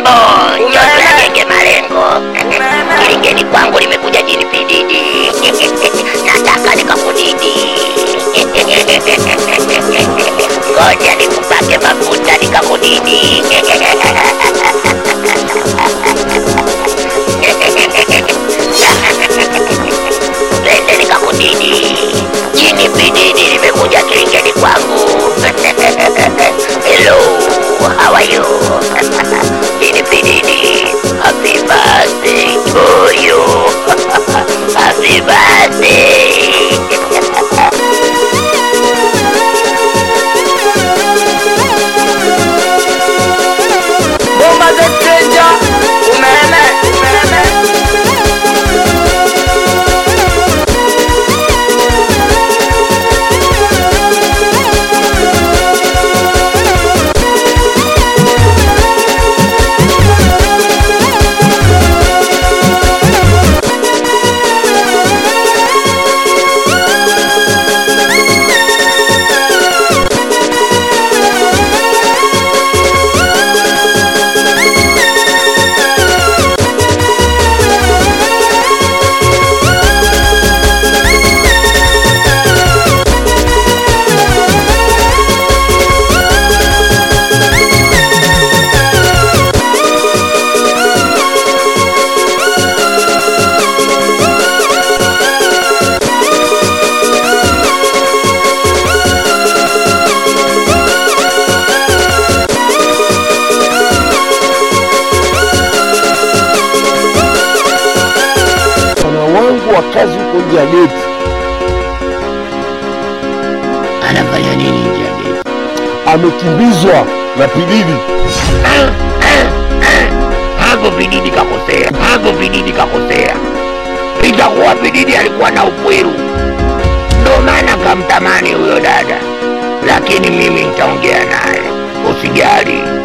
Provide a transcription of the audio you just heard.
Nyota genge malengo. Kilingeni kwangu limekuja jini pididi. Nataka nikakudidi. Ngoja nikupake mafuta nikakudidi. Twende nikakudidi. Jini pididi limekuja kilingeni kwangu. Hello, how are you? Jini pididi, happy birthday to you. Happy birthday. Bomba za Stranger, umeme. Kazi huko nje ya geti. Anafanya nini nje ya geti? Amekimbizwa na Pididi. Hapo Pididi kakosea. Hapo Pididi kakosea. Itakuwa Pididi alikuwa na upwiru, ndo maana kamtamani huyo dada. Lakini mimi nitaongea naye, usijali.